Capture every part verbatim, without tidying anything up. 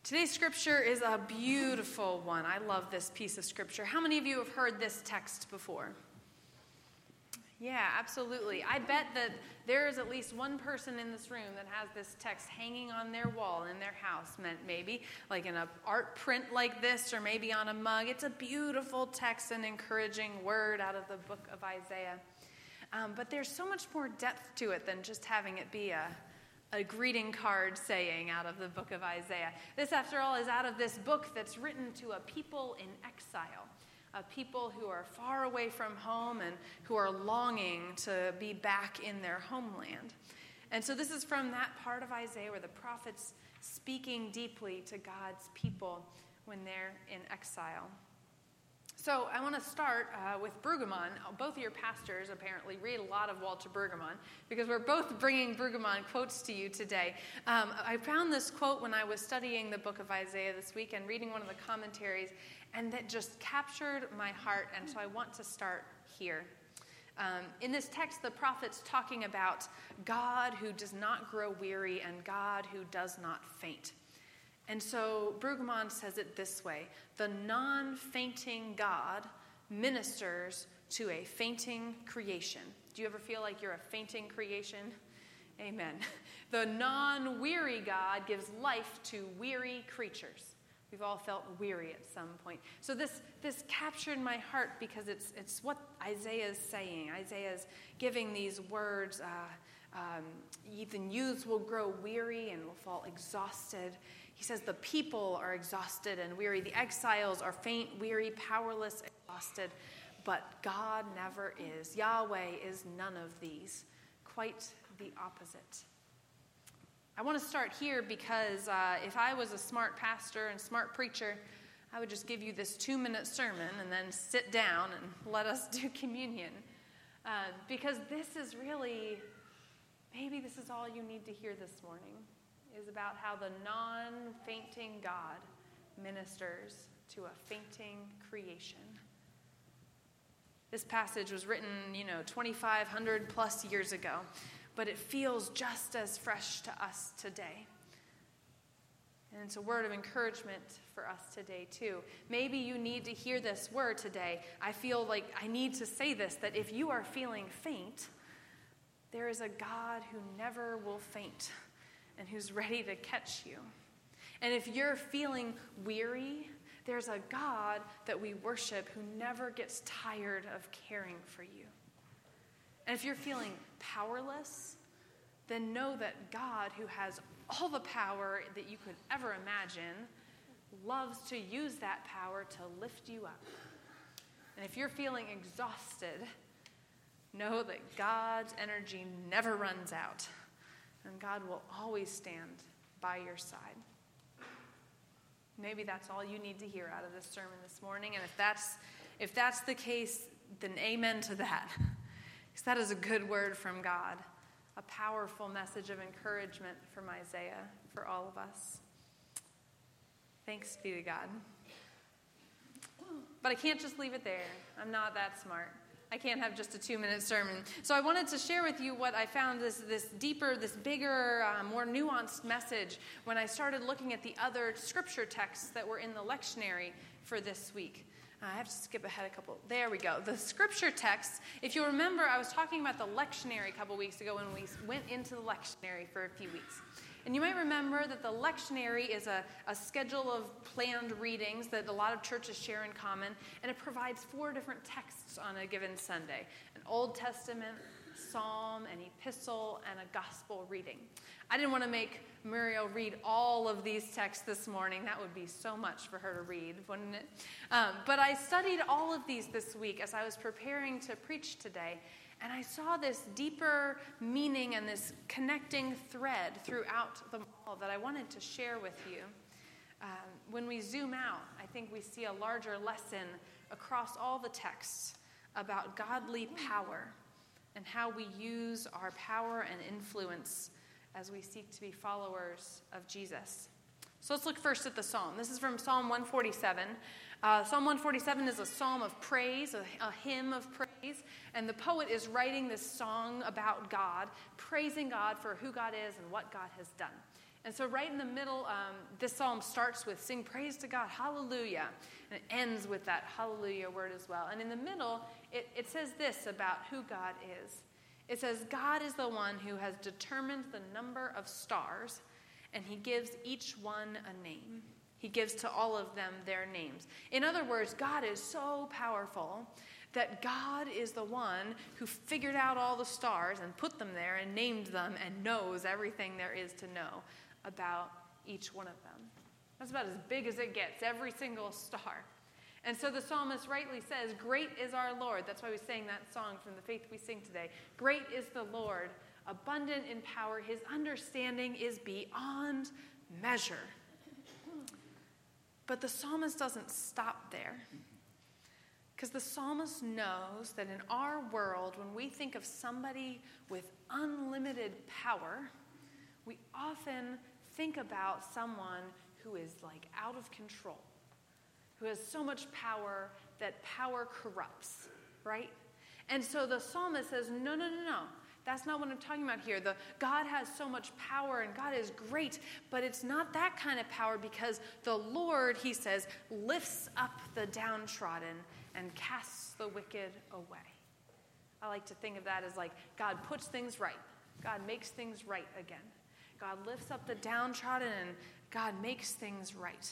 Today's scripture is a beautiful one. I love this piece of scripture. How many of you have heard this text before? Yeah, absolutely. I bet that there is at least one person in this room that has this text hanging on their wall in their house, meant maybe like in an art print like this or maybe on a mug. It's a beautiful text and encouraging word out of the book of Isaiah. Um, but there's so much more depth to it than just having it be a, a greeting card saying out of the book of Isaiah. This, after all, is out of this book that's written to a people in exile. Uh, people who are far away from home and who are longing to be back in their homeland. And so this is from that part of Isaiah where the prophet's speaking deeply to God's people when they're in exile. So I want to start uh, with Brueggemann. Both of your pastors apparently read a lot of Walter Brueggemann because we're both bringing Brueggemann quotes to you today. Um, I found this quote when I was studying the book of Isaiah this week and reading one of the commentaries, and that just captured my heart, and so I want to start here. Um, in this text, the prophet's talking about God who does not grow weary and God who does not faint. And so Brueggemann says it this way: the non-fainting God ministers to a fainting creation. Do you ever feel like you're a fainting creation? Amen. The non-weary God gives life to weary creatures. We've all felt weary at some point. So this this captured my heart because it's it's what Isaiah is saying. Isaiah is giving these words. Uh, um, even youths will grow weary and will fall exhausted. He says the people are exhausted and weary. The exiles are faint, weary, powerless, exhausted. But God never is. Yahweh is none of these. Quite the opposite. I want to start here because uh, if I was a smart pastor and smart preacher, I would just give you this two-minute sermon and then sit down and let us do communion. Uh, because this is really, maybe this is all you need to hear this morning, is about how the non-fainting God ministers to a fainting creation. This passage was written, you know, twenty-five hundred plus years ago. But it feels just as fresh to us today. And it's a word of encouragement for us today, too. Maybe you need to hear this word today. I feel like I need to say this, that if you are feeling faint, there is a God who never will faint and who's ready to catch you. And if you're feeling weary, there's a God that we worship who never gets tired of caring for you. And if you're feeling powerless, then know that God, who has all the power that you could ever imagine, loves to use that power to lift you up. And if you're feeling exhausted, know that God's energy never runs out, and God will always stand by your side. Maybe that's all you need to hear out of this sermon this morning, and if that's if that's the case, then amen to that. Because that is a good word from God, a powerful message of encouragement from Isaiah for all of us. Thanks be to God. But I can't just leave it there. I'm not that smart. I can't have just a two-minute sermon. So I wanted to share with you what I found this, this deeper, this bigger, uh, more nuanced message when I started looking at the other scripture texts that were in the lectionary for this week. I have to skip ahead a couple. There we go. The scripture texts, if you remember, I was talking about the lectionary a couple weeks ago when we went into the lectionary for a few weeks. And you might remember that the lectionary is a, a schedule of planned readings that a lot of churches share in common, and it provides four different texts on a given Sunday: an Old Testament, psalm, an epistle, and a gospel reading. I didn't want to make Muriel read all of these texts this morning. That would be so much for her to read, wouldn't it? Um, but I studied all of these this week as I was preparing to preach today, and I saw this deeper meaning and this connecting thread throughout them all that I wanted to share with you. Um, when we zoom out, I think we see a larger lesson across all the texts about godly power and how we use our power and influence as we seek to be followers of Jesus. So let's look first at the psalm. This is from Psalm one forty-seven. Uh, psalm one forty-seven is a psalm of praise, a, a hymn of praise, and the poet is writing this song about God, praising God for who God is and what God has done. And so right in the middle, um, this psalm starts with sing praise to God, hallelujah. And it ends with that hallelujah word as well. And in the middle, it, it says this about who God is. It says, God is the one who has determined the number of stars, and he gives each one a name. He gives to all of them their names. In other words, God is so powerful that God is the one who figured out all the stars and put them there and named them and knows everything there is to know about each one of them. That's about as big as it gets, every single star. And so the psalmist rightly says, great is our Lord. That's why we sang that song from the Faith We Sing today. Great is the Lord, abundant in power. His understanding is beyond measure. But the psalmist doesn't stop there. Because the psalmist knows that in our world, when we think of somebody with unlimited power, we often think about someone who is like out of control, who has so much power that power corrupts, right? And so the psalmist says, no, no, no, no. That's not what I'm talking about here. The God has so much power and God is great, but it's not that kind of power because the Lord, he says, lifts up the downtrodden and casts the wicked away. I like to think of that as like God puts things right. God makes things right again. God lifts up the downtrodden and God makes things right.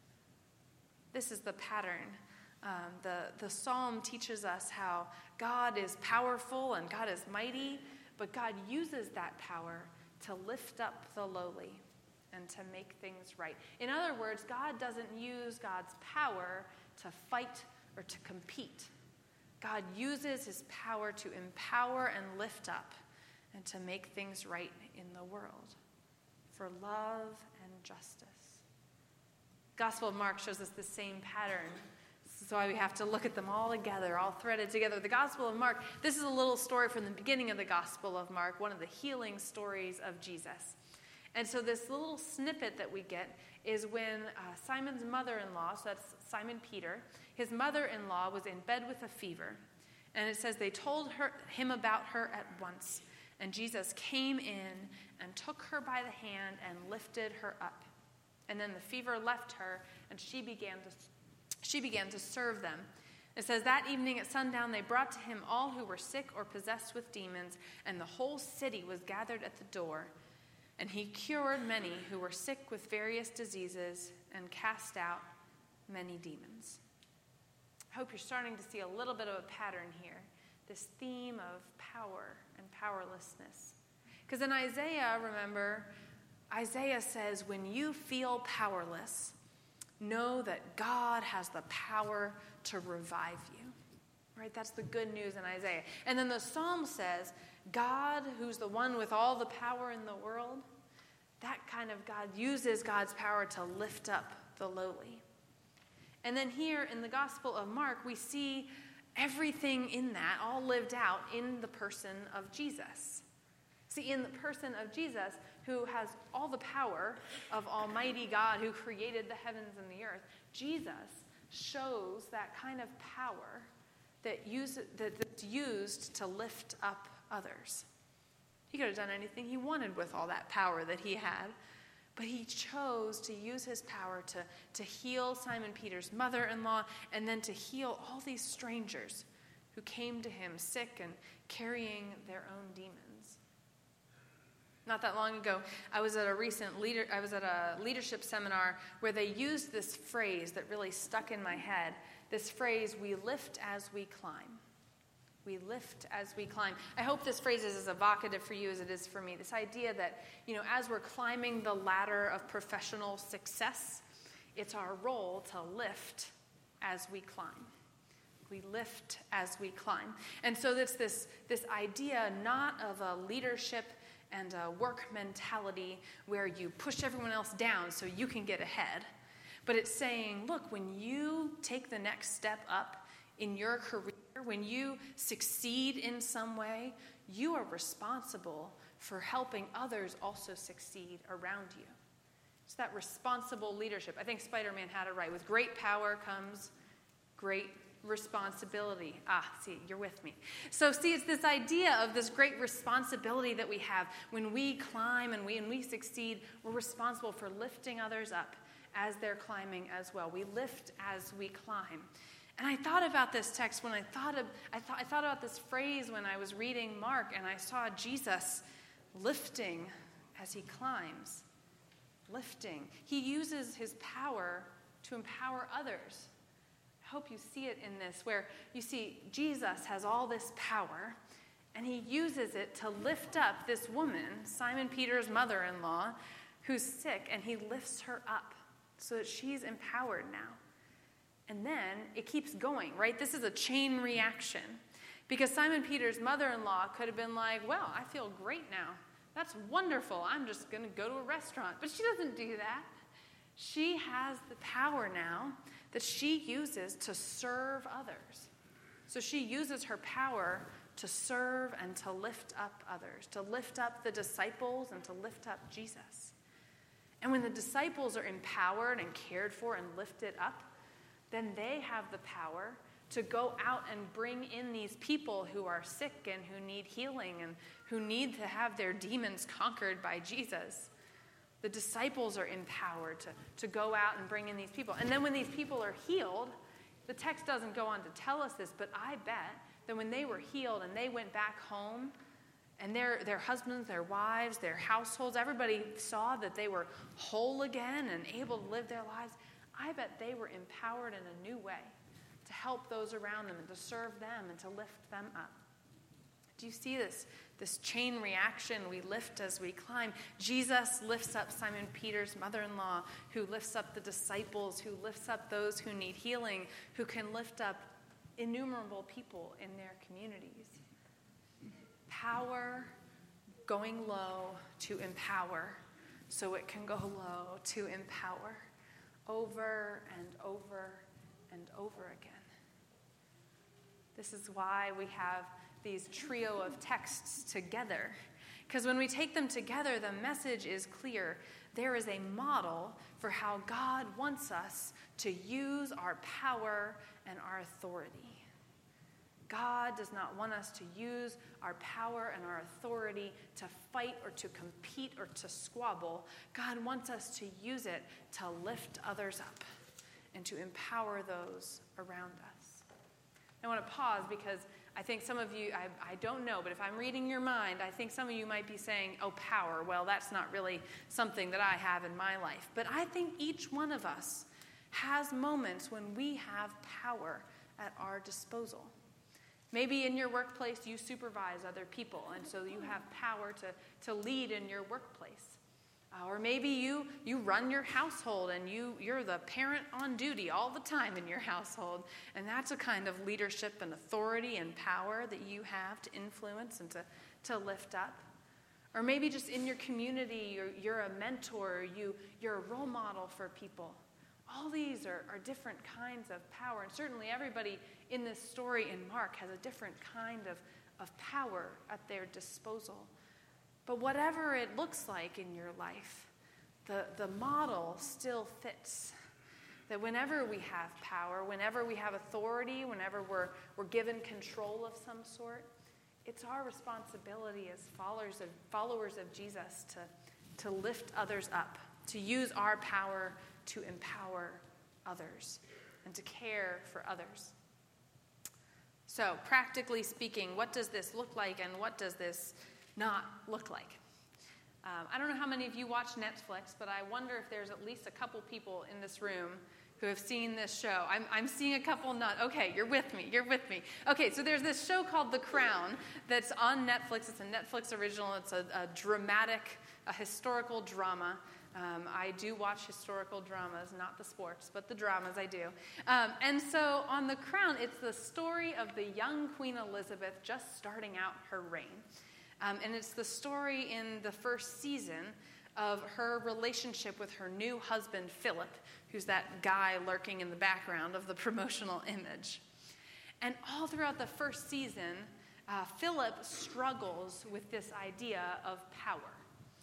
This is the pattern. Um, the, the psalm teaches us how God is powerful and God is mighty, but God uses that power to lift up the lowly and to make things right. In other words, God doesn't use God's power to fight or to compete. God uses his power to empower and lift up and to make things right in the world for love and justice. Gospel of Mark shows us the same pattern. This is why we have to look at them all together, all threaded together. The Gospel of Mark, this is a little story from the beginning of the Gospel of Mark, one of the healing stories of Jesus. And so this little snippet that we get is when uh, Simon's mother-in-law, so that's Simon Peter, his mother-in-law was in bed with a fever. And it says they told her, him about her at once. And Jesus came in and took her by the hand and lifted her up. And then the fever left her, and she began to she began to serve them. It says, that evening at sundown they brought to him all who were sick or possessed with demons, and the whole city was gathered at the door. And he cured many who were sick with various diseases and cast out many demons. I hope you're starting to see a little bit of a pattern here, this theme of power and powerlessness. Because in Isaiah, remember, Isaiah says, when you feel powerless, know that God has the power to revive you. Right? That's the good news in Isaiah. And then the Psalm says, God, who's the one with all the power in the world, that kind of God uses God's power to lift up the lowly. And then here in the Gospel of Mark, we see everything in that all lived out in the person of Jesus. See, in the person of Jesus, who has all the power of Almighty God who created the heavens and the earth, Jesus shows that kind of power that use, that, that's used to lift up others. He could have done anything he wanted with all that power that he had, but he chose to use his power to, to heal Simon Peter's mother-in-law and then to heal all these strangers who came to him sick and carrying their own demons. Not that long ago, I was at a recent leader, I was at a leadership seminar where they used this phrase that really stuck in my head. This phrase, we lift as we climb. We lift as we climb. I hope this phrase is as evocative for you as it is for me. This idea that, you know, as we're climbing the ladder of professional success, it's our role to lift as we climb. We lift as we climb. And so it's this, this idea not of a leadership and a work mentality where you push everyone else down so you can get ahead. But it's saying, look, when you take the next step up in your career, when you succeed in some way, you are responsible for helping others also succeed around you. It's that responsible leadership. I think Spider-Man had it right. With great power comes great responsibility. Ah, see, you're with me. So see, it's this idea of this great responsibility that we have. When we climb and we, and we succeed, we're responsible for lifting others up as they're climbing as well. We lift as we climb. And I thought about this text when I thought of, I thought, I thought about this phrase when I was reading Mark, and I saw Jesus lifting as he climbs. Lifting. He uses his power to empower others. I hope you see it in this, where you see Jesus has all this power, and he uses it to lift up this woman, Simon Peter's mother-in-law, who's sick, and he lifts her up so that she's empowered now. And then it keeps going, right? This is a chain reaction, because Simon Peter's mother-in-law could have been like, well, I feel great now. That's wonderful. I'm just going to go to a restaurant. But she doesn't do that. She has the power now that she uses to serve others. So she uses her power to serve and to lift up others, to lift up the disciples and to lift up Jesus. And when the disciples are empowered and cared for and lifted up, then they have the power to go out and bring in these people who are sick and who need healing and who need to have their demons conquered by Jesus. The disciples are empowered to, to go out and bring in these people. And then when these people are healed, the text doesn't go on to tell us this, but I bet that when they were healed and they went back home, and their, their husbands, their wives, their households, everybody saw that they were whole again and able to live their lives, I bet they were empowered in a new way to help those around them and to serve them and to lift them up. Do you see this, this chain reaction? We lift as we climb. Jesus lifts up Simon Peter's mother-in-law, who lifts up the disciples, who lifts up those who need healing, who can lift up innumerable people in their communities. Power going low to empower, so it can go low to empower, over and over and over again. This is why we have these trio of texts together. Because when we take them together, the message is clear. There is a model for how God wants us to use our power and our authority. God does not want us to use our power and our authority to fight or to compete or to squabble. God wants us to use it to lift others up and to empower those around us. I want to pause because I think some of you, I, I don't know, but if I'm reading your mind, I think some of you might be saying, oh, power. Well, that's not really something that I have in my life. But I think each one of us has moments when we have power at our disposal. Maybe in your workplace you supervise other people, and so you have power to, to lead in your workplace. Uh, or maybe you, you run your household and you, you're the parent on duty all the time in your household, and that's a kind of leadership and authority and power that you have to influence and to, to lift up. Or maybe just in your community, you're, you're a mentor, you, you're a role model for people. All these are, are different kinds of power, and certainly everybody in this story in Mark has a different kind of, of power at their disposal. But whatever it looks like in your life, the, the model still fits. That whenever we have power, whenever we have authority, whenever we're, we're given control of some sort, it's our responsibility as followers of, followers of Jesus to, to lift others up, to use our power to empower others and to care for others. So, practically speaking, what does this look like and what does this not look like? Um, I don't know how many of you watch Netflix, but I wonder if there's at least a couple people in this room who have seen this show. I'm, I'm seeing a couple not. Okay, you're with me. You're with me. Okay, so there's this show called The Crown that's on Netflix. It's a Netflix original. It's a, a dramatic, a historical drama. Um, I do watch historical dramas, not the sports, but the dramas I do. Um, and so on The Crown, it's the story of the young Queen Elizabeth just starting out her reign. Um, and it's the story in the first season of her relationship with her new husband, Philip, who's that guy lurking in the background of the promotional image. And all throughout the first season, uh, Philip struggles with this idea of power.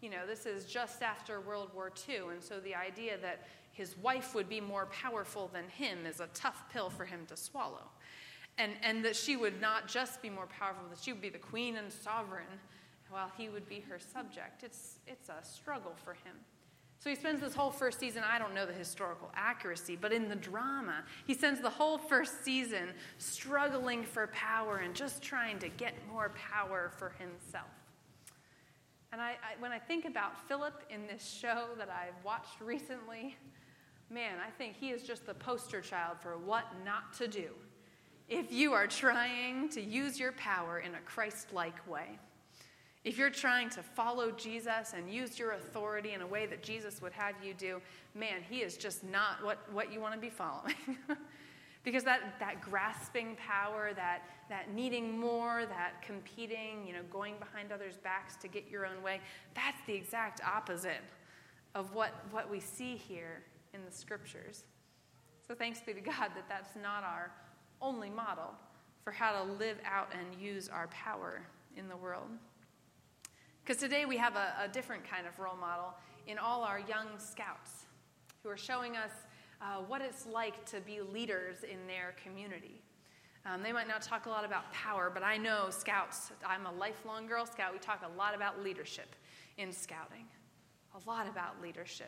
You know, this is just after World War Two, and so the idea that his wife would be more powerful than him is a tough pill for him to swallow. And, and that she would not just be more powerful, that she would be the queen and sovereign, while he would be her subject. It's, it's a struggle for him. So he spends this whole first season, I don't know the historical accuracy, but in the drama, he spends the whole first season struggling for power and just trying to get more power for himself. And I, I, when I think about Philip in this show that I've watched recently, man, I think he is just the poster child for what not to do if you are trying to use your power in a Christ-like way. If you're trying to follow Jesus and use your authority in a way that Jesus would have you do, man, he is just not what, what you want to be following. Because that, that grasping power, that, that needing more, that competing, you know, going behind others' backs to get your own way, that's the exact opposite of what, what we see here in the scriptures. So thanks be to God that that's not our only model for how to live out and use our power in the world. Because today we have a, a different kind of role model in all our young scouts who are showing us uh, what it's like to be leaders in their community. Um, they might not talk a lot about power, but I know scouts, I'm a lifelong Girl Scout, we talk a lot about leadership in scouting. A lot about leadership.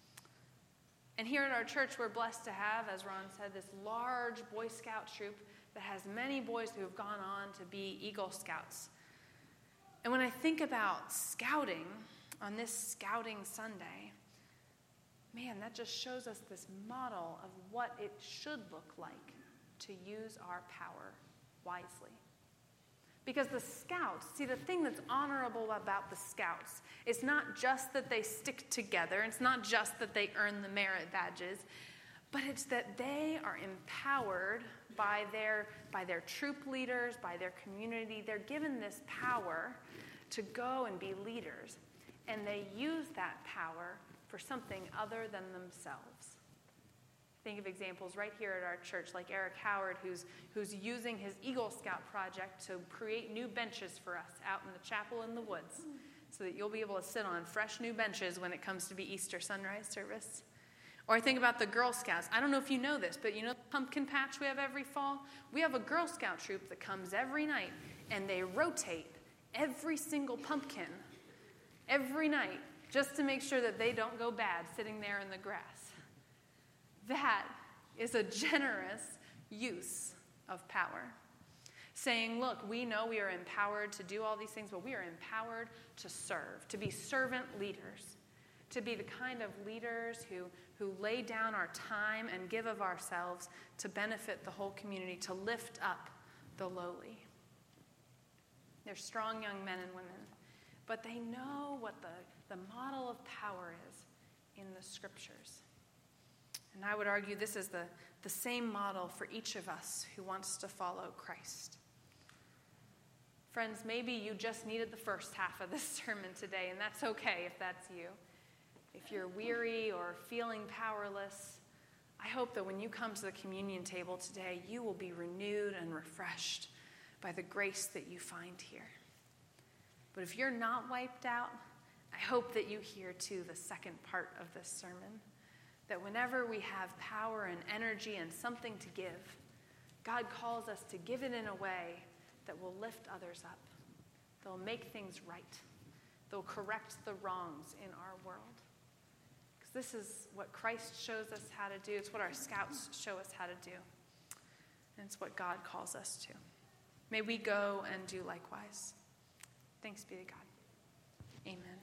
And here at our church, we're blessed to have, as Ron said, this large Boy Scout troop that has many boys who have gone on to be Eagle Scouts. And when I think about scouting on this Scouting Sunday, man, that just shows us this model of what it should look like to use our power wisely. Because the scouts, see, the thing that's honorable about the scouts is not just that they stick together, it's not just that they earn the merit badges, but it's that they are empowered by their, by their troop leaders, by their community. They're given this power to go and be leaders, and they use that power for something other than themselves. Think of examples right here at our church, like Eric Howard, who's, who's using his Eagle Scout project to create new benches for us out in the chapel in the woods, so that you'll be able to sit on fresh new benches when it comes to be Easter sunrise service. Or I think about the Girl Scouts. I don't know if you know this, but you know the pumpkin patch we have every fall? We have a Girl Scout troop that comes every night, and they rotate every single pumpkin every night just to make sure that they don't go bad sitting there in the grass. That is a generous use of power. Saying, look, we know we are empowered to do all these things, but we are empowered to serve, to be servant leaders, to be the kind of leaders who, who lay down our time and give of ourselves to benefit the whole community, to lift up the lowly. They're strong young men and women, but they know what the, the model of power is in the scriptures. And I would argue this is the, the same model for each of us who wants to follow Christ. Friends, maybe you just needed the first half of this sermon today, and that's okay if that's you. If you're weary or feeling powerless, I hope that when you come to the communion table today, you will be renewed and refreshed by the grace that you find here. But if you're not wiped out, I hope that you hear too the second part of this sermon, that whenever we have power and energy and something to give, God calls us to give it in a way that will lift others up. They'll make things right. They'll correct the wrongs in our world. Because this is what Christ shows us how to do. It's what our scouts show us how to do. And it's what God calls us to. May we go and do likewise. Thanks be to God. Amen.